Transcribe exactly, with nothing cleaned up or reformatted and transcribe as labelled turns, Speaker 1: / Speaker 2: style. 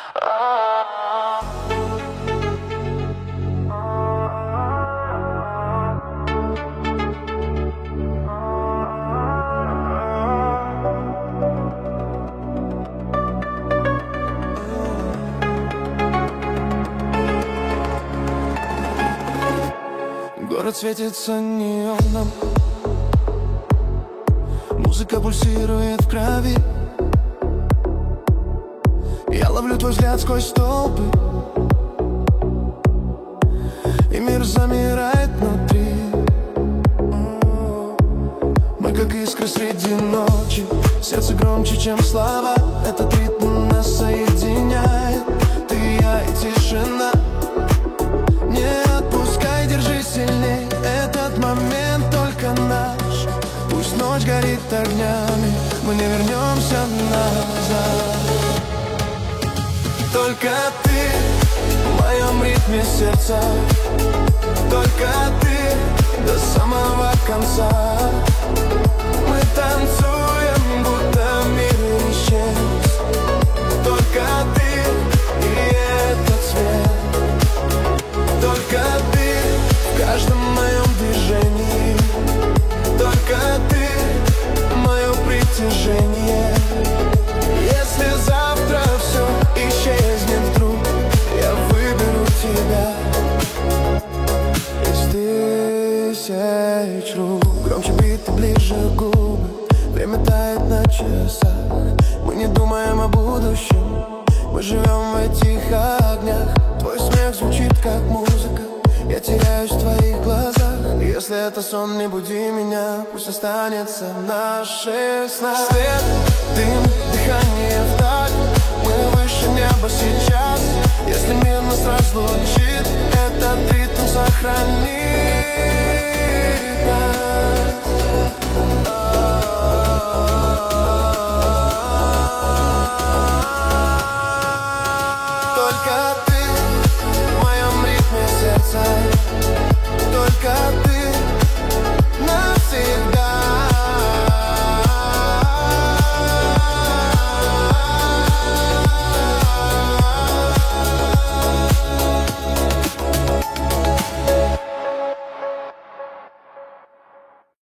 Speaker 1: Город светится неоном, музыка пульсирует в крови. Я ловлю твой взгляд сквозь столбы, и мир замирает внутри. Мы как искры среди ночи, сердце громче, чем слова. Этот ритм нас соединяет, ты и я и тишина. Не отпускай, держи сильней, этот момент только наш. Пусть ночь горит огнями, мы не вернемся назад. Только ты в моем ритме сердца, только ты до самого конца. Мы танцуем, будто мир исчез. Только ты и этот свет, только ты в каждом моем движении, только ты мое притяжение. Если завтра все исчезнет вдруг, я выберу тебя из тысяч рук. Громче биты, ближе губы, время тает на часах. Мы не думаем о будущем, мы живем в этих огнях. Твой смех звучит как музыка, я теряюсь в твоих глазах. Если это сон, не буди меня, пусть останется в наших снах. Свет, дым, дыхание вдаль.